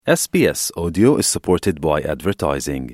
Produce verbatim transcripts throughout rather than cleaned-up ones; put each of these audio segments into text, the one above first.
エスビーエス Audio is supported by advertising.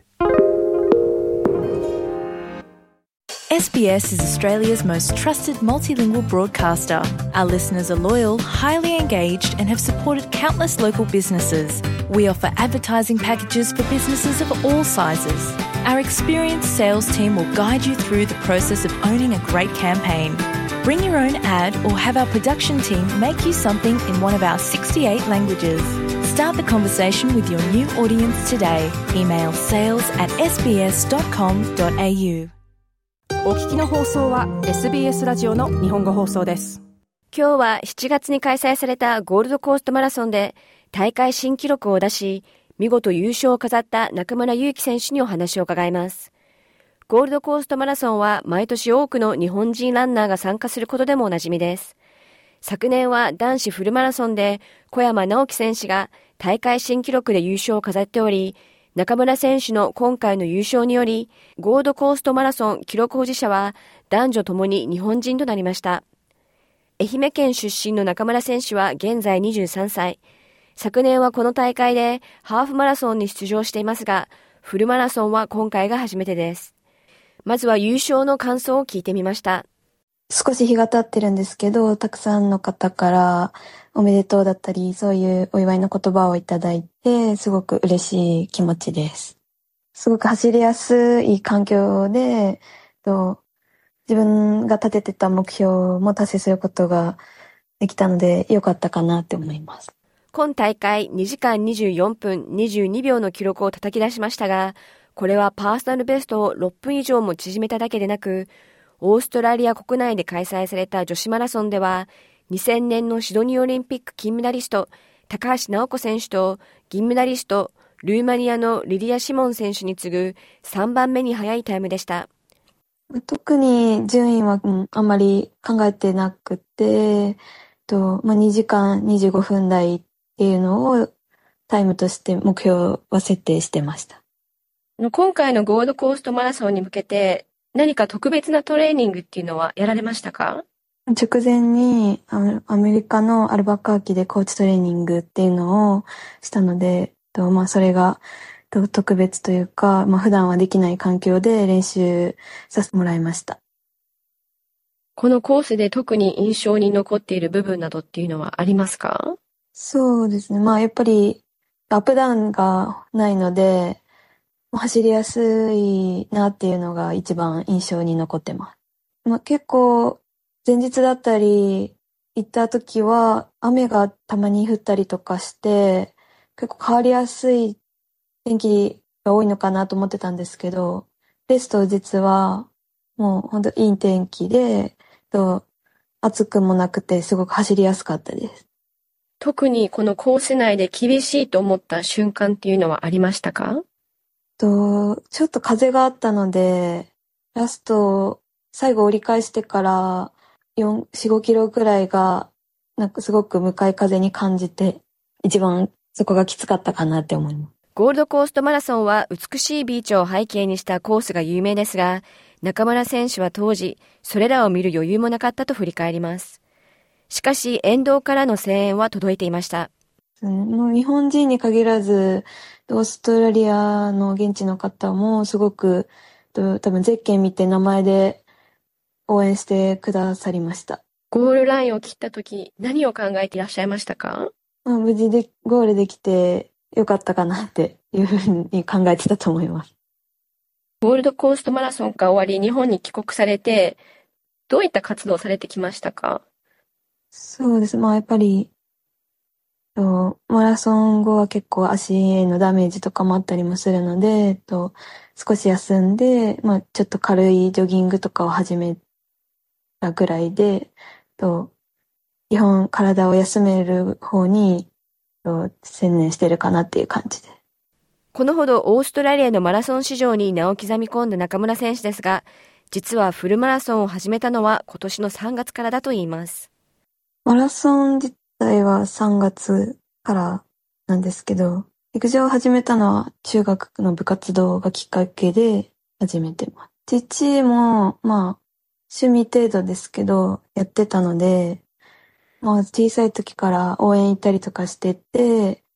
S B S is Australia's most trusted multilingual broadcaster. Our listeners are loyal, highly engaged, and have supported countless local businesses. We offer advertising packages for businesses of all sizes. Our experienced sales team will guide you through the process of owning a great campaign. Bring your own ad or have our production team make you something in one of our sixty-eight languages. Start the conversation with your new audience today. Email sales at s b s dot com dot a u。 お聞きの放送は エスビーエス ラジオの日本語放送です。 今日はしちがつに開催されたゴールドコーストマラソンで大会新記録を出し、見事優勝を飾った中村祐紀選手にお話を伺います。ゴールドコーストマラソンは毎年多くの日本人ランナーが参加することでもおなじみです。昨年は男子フルマラソンで小山直樹選手が大会新記録で優勝を飾っており、中村選手の今回の優勝により、ゴールドコーストマラソン記録保持者は男女ともに日本人となりました。愛媛県出身の中村選手は現在にじゅうさんさい。昨年はこの大会でハーフマラソンに出場していますが、フルマラソンは今回が初めてです。まずは優勝の感想を聞いてみました。 少し日が経ってるんですけど、たくさんの方からおめでとうだったり、そういうお祝いの言葉をいただいて、すごく嬉しい気持ちです。すごく走りやすい環境で、と自分が立ててた目標も達成することができたので、良かったかなって思います。 今大会にじかんにじゅうよんぷんにじゅうにびょうの記録を叩き出しましたが、これはパーソナルベストをろっぷん以上も縮めただけでなく、オーストラリア国内で開催された女子マラソンでは、にせんねんのシドニーオリンピック金メダリスト、高橋尚子選手と銀メダリスト、ルーマニアのリディア・シモン選手に次ぐさんばんめに速いタイムでした。 特に順位は、うん、あんまり考えてなくて、とまあ、にじかんにじゅうごふん台っていうのをタイムとして目標は設定してました。 今回のゴールドコーストマラソンに向けて何か特別なトレーニングっていうのはやられましたか？ 直前にアメリカのアルバカーキでコーチトレーニングっていうのをしたので、とまあ、それがと特別というか、まあ、普段はできない環境で練習させてもらいました。 このコースで特に印象に残っている部分などっていうのはありますか？ そうですね。まあやっぱりアップダウンがないので、走りやすいなっていうのが一番印象に残ってます。まあ、結構前日だったり行った時は雨がたまに降ったりとかして、結構変わりやすい天気が多いのかなと思ってたんですけど、レース当日はもう本当いい天気で、と暑くもなくてすごく走りやすかったです。 特にこのコース内で厳しいと思った瞬間っていうのはありましたか？ とちょっと風があったので、ラスト最後折り返してからよん、よん、ごキロくらいがなんかすごく向かい風に感じて、一番そこがきつかったかなって思います。 ゴールドコーストマラソンは美しいビーチを背景にしたコースが有名ですが、中村選手は当時それらを見る余裕もなかったと振り返ります。しかし沿道からの声援は届いていました。 もう日本人に限らず、オーストラリアの現地の方もすごく多分ゼッケン見て名前で応援してくださりました。 ゴールラインを切った時、何を考えていらっしゃいましたか？ まあ、無事でゴールできてよかったかなっていうふうに考えてたと思います。 ゴールドコーストマラソンが終わり日本に帰国されて、どういった活動をされてきましたか？ そうです。まあやっぱりとマラソン後は結構足へのダメージとかもあったりもするので、と少し休んで、まあ、ちょっと軽いジョギングとかを始めたぐらいで、と基本体を休める方にと専念してるかなっていう感じで。 このほどオーストラリアのマラソン市場に名を刻み込んだ中村選手ですが、実はフルマラソンを始めたのは今年のさんがつからだといいます。 マラソン自体はさんがつからなんですけど、陸上を始めたのは中学の部活動がきっかけで始めてます。父もまあ趣味程度ですけどやってたので、まあ小さい時から応援行ったりとかしてて、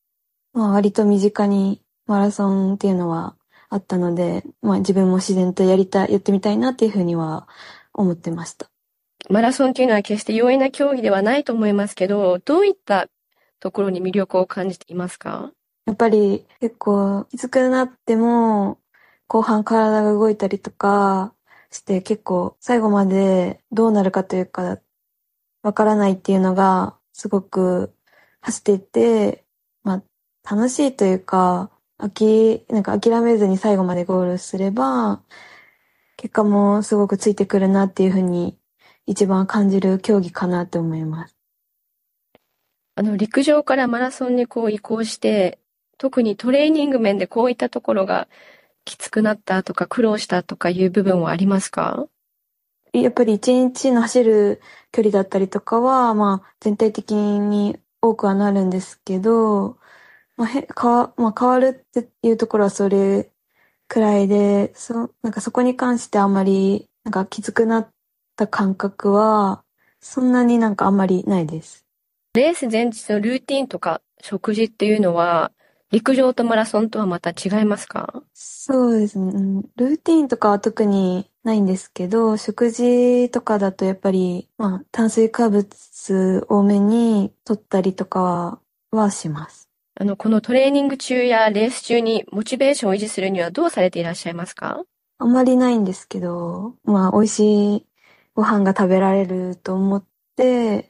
まあ割と身近にマラソンっていうのはあったので、まあ自分も自然とやりたい、やってみたいなっていうふうには思ってました。 マラソンっていうのは決して容易な競技ではないと思いますけど、どういったところに魅力を感じていますか？ やっぱり結構きつくなっても後半体が動いたりとかして結構最後までどうなるかというかわからないっていうのがすごく走っていて、まあ楽しいというか、諦、なんか諦めずに最後までゴールすれば結果もすごくついてくるなっていうふうに一番感じる競技かなって思います。 あの陸上からマラソンにこう移行して、特にトレーニング面でこういったところがきつくなったとか苦労したとかいう部分はありますか？ やっぱり一日の走る距離だったりとかは、まあ全体的に多くはなるんですけど、まあ、へかわ、まあ、変わるっていうところはそれくらいで、そ、なんかそこに関してあんまり、なんかきつくなった感覚は、そんなになんかあんまりないです。 レース前日のルーティンとか食事っていうのは、陸上とマラソンとはまた違いますか？ そうですね。うん、ルーティーンとかは特にないんですけど、食事とかだとやっぱり、まあ、炭水化物多めに取ったりとかは、はします。 あの、このトレーニング中やレース中にモチベーションを維持するにはどうされていらっしゃいますか？ あんまりないんですけど、まあ、美味しいご飯が食べられると思って、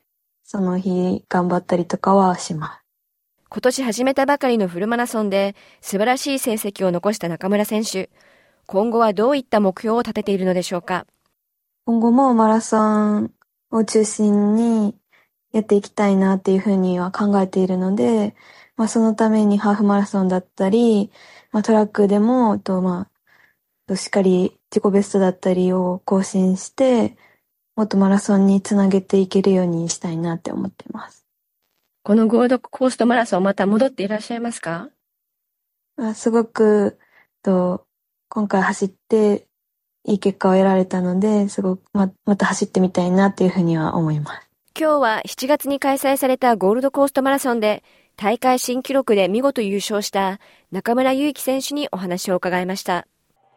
その日頑張ったりとかはします。 今年始めたばかりのフルマラソンで素晴らしい成績を残した中村選手。今後はどういった目標を立てているのでしょうか？ 今後もマラソンを中心にやっていきたいなっていうふうには考えているので、まあそのためにハーフマラソンだったり、まあトラックでも、とまあ、しっかり自己ベストだったりを更新して、もっとマラソンにつなげていけるようにしたいなって思ってます。 このゴールドコーストマラソンまた戻っていらっしゃいますか？ あすごく、と、今回走っていい結果を得られたので、すごく ま, また走ってみたいなっていうふうには思います。 今日はしちがつに開催されたゴールドコーストマラソンで大会新記録で見事優勝した中村祐紀選手にお話を伺いました。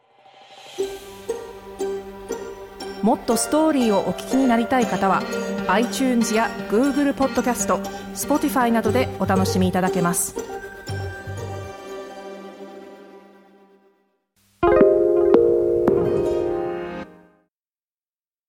もっとストーリーをお聞きになりたい方は iTunes や Google ポッドキャスト、Spotify などでお楽しみいただけます。